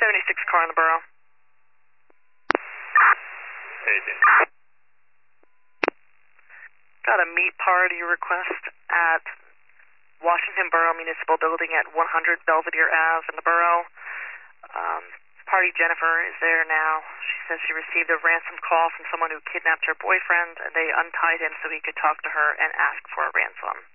76 car in the borough. Hey, Dan. Got a meat party request at Washington Borough Municipal Building at 100 Belvedere Ave in the borough. Party Jennifer is there now. She says she received a ransom call from someone who kidnapped her boyfriend, and they untied him so he could talk to her and ask for a ransom.